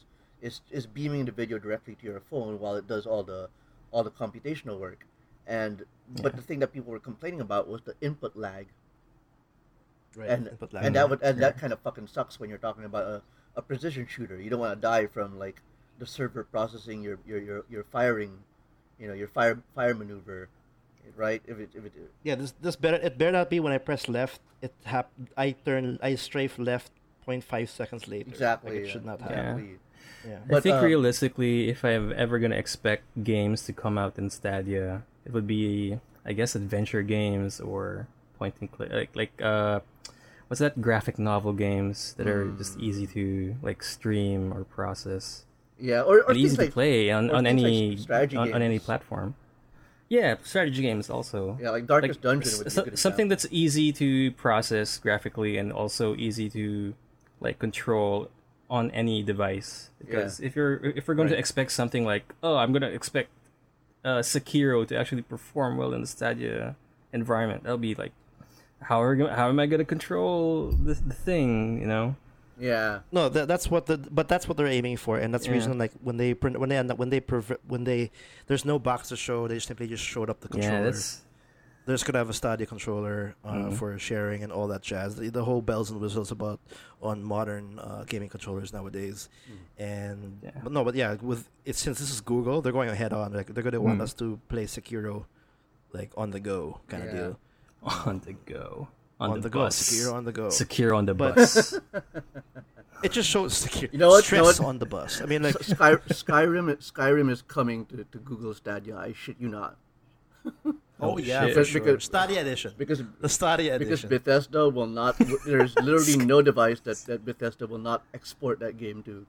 is beaming the video directly to your phone while it does all the computational work. And but the thing that people were complaining about was the input lag. Right. And Input lag. and that kind of fucking sucks when you're talking about a precision shooter. You don't want to die from like the server processing your firing, your fire maneuver, right? If it Yeah, this better it better not be when I press left. I strafe left 0.5 seconds later. exactly Like it should not happen. exactly. Yeah. I But, think realistically, if I'm ever gonna expect games to come out in Stadia, it would be, I guess, adventure games or point and click, what's that, graphic novel games that are just easy to like stream or process Yeah, or and easy things to like play on things like any strategy on any games. platform. Yeah, strategy games also. Yeah, like Darkest Dungeon would be a good something example. that's easy to process graphically and also easy to like control on any device. Because if we're going to Right. expect something like, oh, I'm gonna expect Sekiro to actually perform well in the Stadia environment, that'll be like, how am I gonna control the thing? Yeah, No, that's what they're aiming for, and that's the Yeah. reason like when they there's no box to show, they simply just showed up the controller. Yeah, that's They're just gonna have a Stadia controller for sharing and all that jazz. The whole bells and whistles about on modern gaming controllers nowadays, and Yeah. but yeah, with it since this is Google, they're going ahead on like they're gonna want us to play Sekiro, like on the go kind of Yeah. deal. on the go. On the go, bus. Sekiro on the go. Secure on the But- bus. It just shows Sekiro. You know what? Stress on the bus. I mean, like Skyrim is coming to Google Stadia. I shit you not. oh yeah, shit. for sure. Because- Stadia edition. Because The Stadia because edition. Bethesda will not. There's literally no device that Bethesda will not export that game to.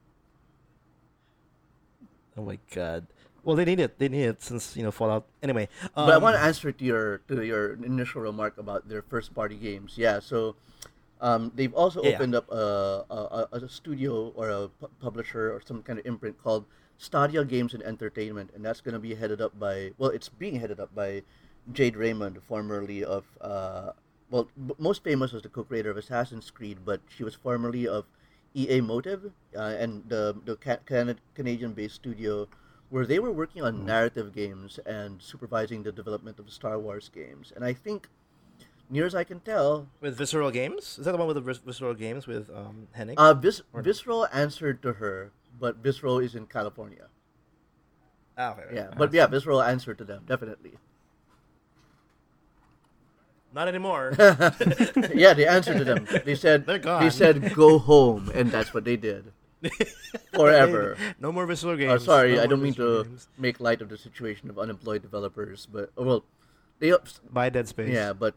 Oh my god. Well, they need it. They need it since Fallout. Anyway, But I want to answer to your initial remark about their first party games. Yeah, so they've also Yeah. opened up a studio or a publisher or some kind of imprint called Stadia Games and Entertainment, and that's going to be headed up by it's being headed up by Jade Raymond, formerly of most famous as the co-creator of Assassin's Creed, but she was formerly of EA Motive and the Canadian-based studio where they were working on narrative games and supervising the development of the Star Wars games. And I think, near as I can tell, with Visceral Games, is that the one with the Visceral Games with Hennig? Visceral answered to her, but Visceral is in California. Okay. Yeah, but yeah, Visceral answered to them, definitely. Not anymore. Yeah, they answered to them. They said, They're gone. They said, go home, and that's what they did. Forever. No more Visceral Oh, Games. sorry, No I more don't mean Visceral to Games. make light of the situation of unemployed developers, but they Buy Dead Space. yeah, but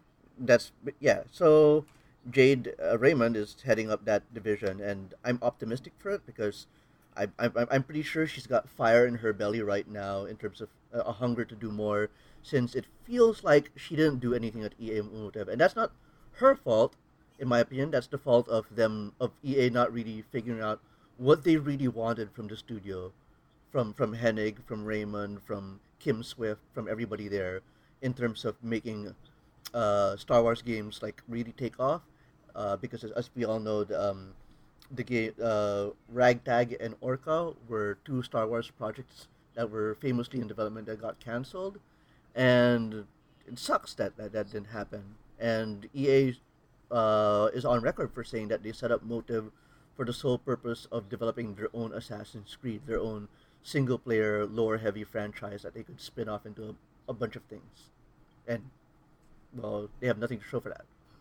So Jade Raymond is heading up that division, and I'm optimistic for it because I'm pretty sure she's got fire in her belly right now in terms of a hunger to do more. Since it feels like she didn't do anything at EA Motive, and that's not her fault, in my opinion. That's the fault of EA not really figuring out what they really wanted from the studio, from Hennig, from Raymond, from Kim Swift, from everybody there, in terms of making Star Wars games like really take off. Because as we all know, the game Ragtag and Orca were two Star Wars projects that were famously in development that got canceled, and it sucks that didn't happen. And EA is on record for saying that they set up Motive for the sole purpose of developing their own Assassin's Creed, their own single-player, lore-heavy franchise that they could spin off into a bunch of things. And, well, they have nothing to show for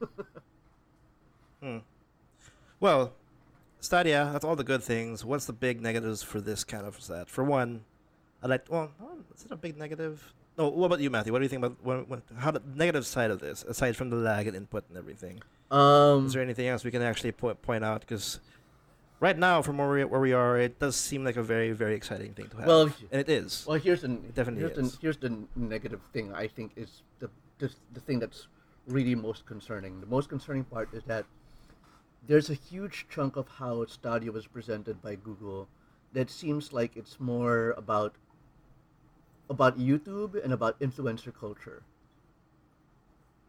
that. Well, Stadia, that's all the good things. What's the big negatives for this kind of set? For one, is it a big negative? No, what about you, Matthew? What do you think about how the negative side of this, aside from the lag and input and everything? Is there anything else we can actually point out? Because right now, from where we are, it does seem like a very, very exciting thing to have. Well, and it is. Well, here's definitely is. here's the negative thing. I think is the thing that's really most concerning. The most concerning part is that there's a huge chunk of how Stadia was presented by Google that seems like it's more about YouTube and about influencer culture.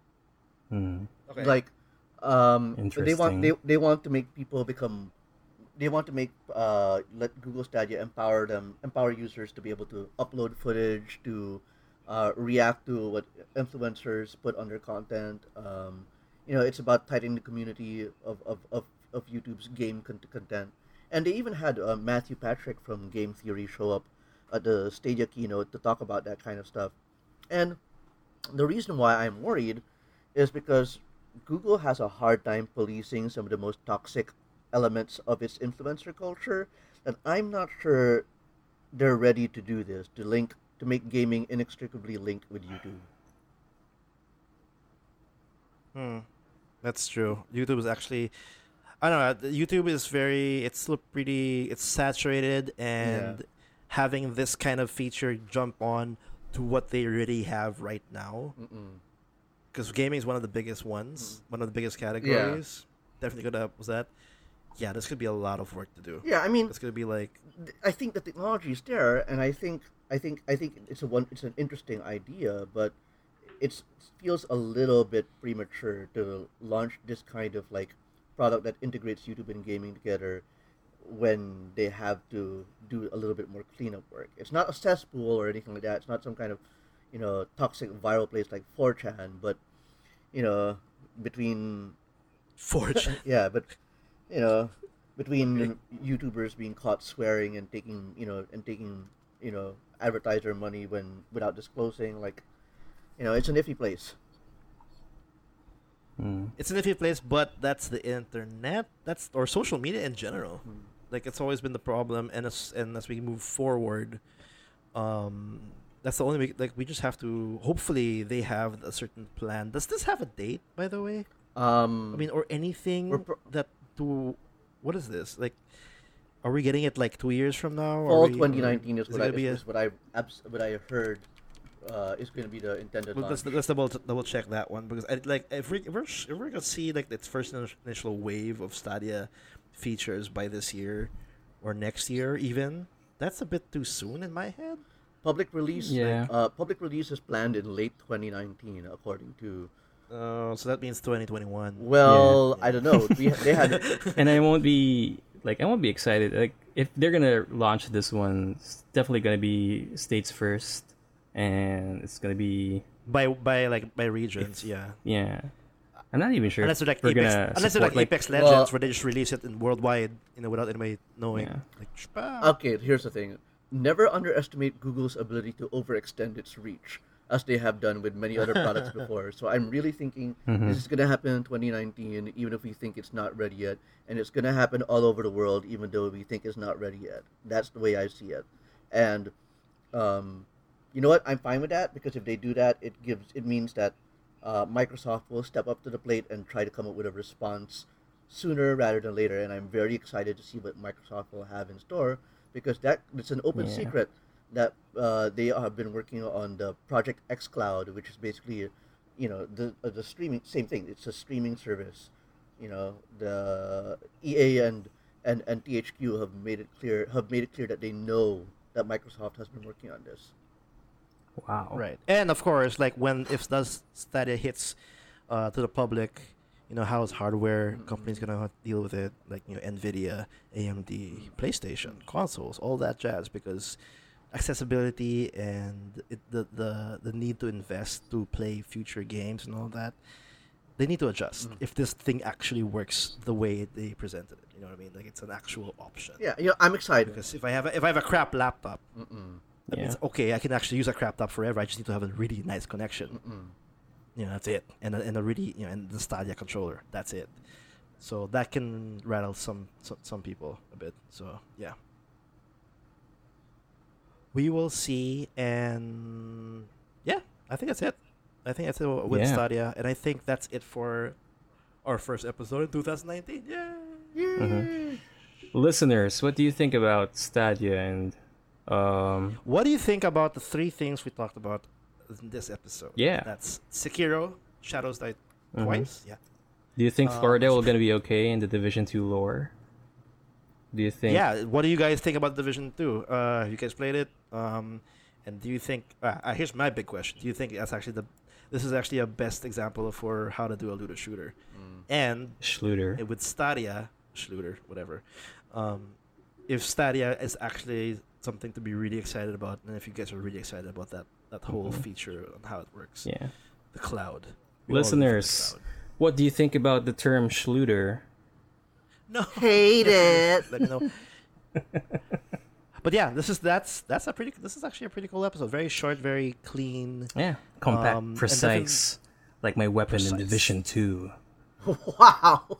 Okay. Like, they Interesting. want to make people become they want to make let Google Stadia empower users to be able to upload footage, to react to what influencers put on their content. It's about tightening the community of YouTube's content. And they even had Matthew Patrick from Game Theory show up at the Stadia keynote to talk about that kind of stuff. And the reason why I'm worried is because Google has a hard time policing some of the most toxic elements of its influencer culture, and I'm not sure they're ready to do this, to make gaming inextricably linked with YouTube. That's true. YouTube is actually, I don't know. YouTube is it's still it's saturated, and having this kind of feature jump on to what they already have right now, because gaming is one of the biggest ones, one of the biggest categories. Definitely this could be a lot of work to do. Yeah, I mean, it's gonna be like, I think the technology is there, and I think it's an interesting idea, but it feels a little bit premature to launch this kind of like product that integrates YouTube and gaming together when they have to do a little bit more cleanup work. It's not a cesspool or anything like that. It's not some kind of toxic viral place like 4chan, but between 4chan. yeah, but between YouTubers being caught swearing and taking advertiser money without disclosing, it's an iffy place. It's an iffy place, but that's the internet. Or social media in general. Like, it's always been the problem, and as we move forward, that's the only way. Like, we just have to. Hopefully, they have a certain plan. Does this have a date, by the way? I mean, or anything what is this? Like, are we getting it like 2 years from now? Fall 2019 is what I heard. Is going to be the intended launch. Let's double check that one, because if we're gonna see like its first initial wave of Stadia features by this year or next year, even, that's a bit too soon in my head. Public release is planned in late 2019, according to. So that means 2021. Well, I don't know. They had, and I won't be excited. Like, if they're gonna launch this one, it's definitely gonna be states first. And it's gonna be by regions, yeah. I'm not even sure unless they're like Apex Legends, where they just release it in worldwide, without anybody knowing. Yeah. Okay, here's the thing: never underestimate Google's ability to overextend its reach, as they have done with many other products before. So I'm really thinking this is gonna happen in 2019, even if we think it's not ready yet, and it's gonna happen all over the world, even though we think it's not ready yet. That's the way I see it, and you know what? I'm fine with that, because if they do that, it means that Microsoft will step up to the plate and try to come up with a response sooner rather than later. And I'm very excited to see what Microsoft will have in store, because it's an open secret that they have been working on the Project xCloud, which is basically, the streaming, same thing. It's a streaming service. The EA and THQ have made it clear that they know that Microsoft has been working on this. Wow. Right. And of course, like, if Stadia hits to the public, how is hardware companies gonna deal with it? Like, Nvidia, AMD, PlayStation, consoles, all that jazz, because accessibility and the need to invest to play future games and all that, they need to adjust if this thing actually works the way they presented it. You know what I mean? Like, it's an actual option. Yeah, I'm excited, because if I have a crap laptop. That means, okay, I can actually use a crap top forever. I just need to have a really nice connection. That's it. And a really, and the Stadia controller. That's it. So that can rattle some people a bit. So, yeah. We will see, and yeah, I think that's it. I think that's it with Stadia, and I think that's it for our first episode in 2019. Yay! Listeners, what do you think about Stadia, and what do you think about the 3 things we talked about in this episode? Yeah. That's Sekiro, Shadows Die Twice. Yeah. Do you think Florida will gonna be okay in the Division 2 lore? Do you think? Yeah. What do you guys think about Division 2? You guys played it? And do you think? Here's my big question: do you think this is actually a best example for how to do a looter shooter? And Schluter with Stadia, whatever. if Stadia is actually something to be really excited about, and if you guys are really excited about that whole feature and how it works. Yeah. The cloud. We all live in the Listeners, cloud. what do you think about the term Schluter? No. Hate it. Let me know. But yeah, this is actually a pretty cool episode. Very short, very clean. Yeah, compact, and precise, like my weapon in Precise. Division 2. Wow.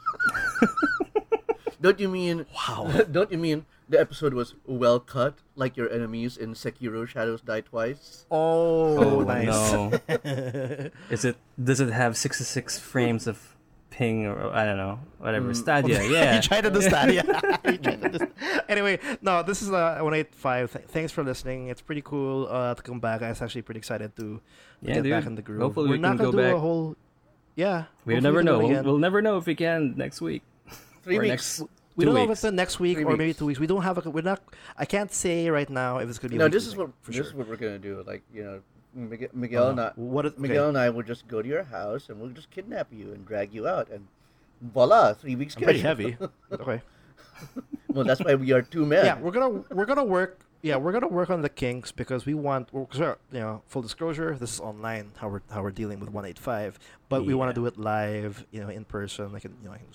Don't you mean? Wow. Don't you mean the episode was well cut, like your enemies in Sekiro: Shadows Die Twice? Oh, nice. no. Does it have 66 frames of ping or I don't know, whatever. Stadia, yeah. You tried to do Stadia. Anyway, no, this is 185. Thanks for listening. It's pretty cool to come back. I was actually pretty excited to get dude. back in the groove. Hopefully We're we not can gonna go do back. a whole. Yeah. We'll hopefully never we can do know. it again. We'll never know if we can next week. 3 Or weeks. next We 2 don't know if weeks. it's the next week 3 or maybe weeks. 2 weeks. We don't have a. We're not. I can't say right now if it's gonna be. a No, weekly this is thing, what for this sure. is what we're gonna do. Like Miguel and I, What? Miguel and I will just go to your house and we'll just kidnap you and drag you out and voila, 3 weeks. I'm pretty schedule. heavy. Okay. Well, that's why we are 2 men. Yeah, we're gonna work. Yeah, we're gonna work on the kinks because we want. Cause full disclosure, this is online. How we're dealing with 185, but we want Yeah. to do it live. In person. We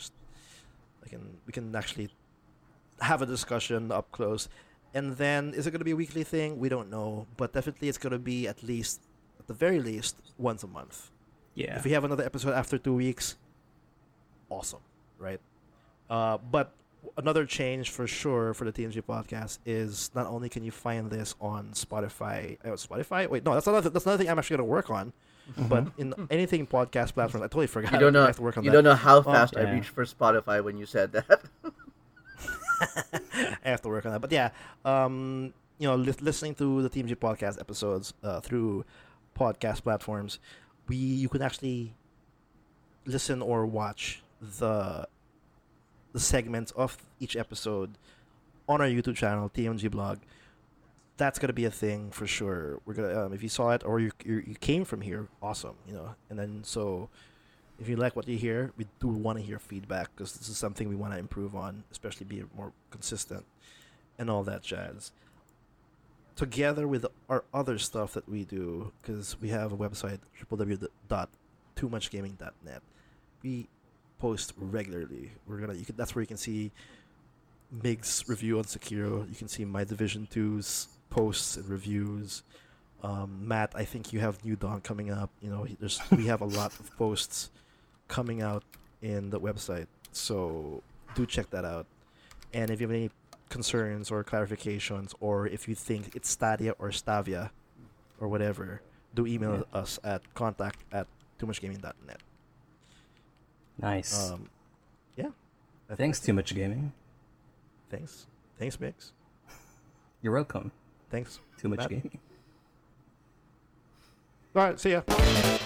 can actually have a discussion up close, and then is it gonna be a weekly thing? We don't know, but definitely it's gonna be at the very least, once a month. Yeah. If we have another episode after 2 weeks, awesome, right? But another change for sure for the TMG podcast is not only can you find this on Spotify. Spotify? Wait, no, that's another thing I'm actually gonna work on. But in anything podcast platforms, I totally forgot. You don't know. I have to work on You that. don't know how fast I yeah. reached for Spotify when you said that. I have to work on that. But yeah, listening to the TMG podcast episodes through podcast platforms, you can actually listen or watch the segments of each episode on our YouTube channel, TMG Blog. That's gonna be a thing for sure. We're gonna if you saw it or you came from here, awesome, And then so if you like what you hear, we do want to hear feedback because this is something we want to improve on, especially be more consistent and all that jazz. Together with our other stuff that we do, because we have a website, www.toomuchgaming.net. We post regularly. That's where you can see Mig's review on Sekiro. You can see my Division 2's posts and reviews. Matt, I think you have New Dawn coming up. We have a lot of posts coming out in the website, so do check that out. And if you have any concerns or clarifications, or if you think it's Stadia or Stavia or whatever, do email us at contact@toomuchgaming.net. Nice. Yeah. Thanks, Too Much Gaming. Thanks, Mix. You're welcome. Thanks. Too Much Matt. Gaming. All right, see ya.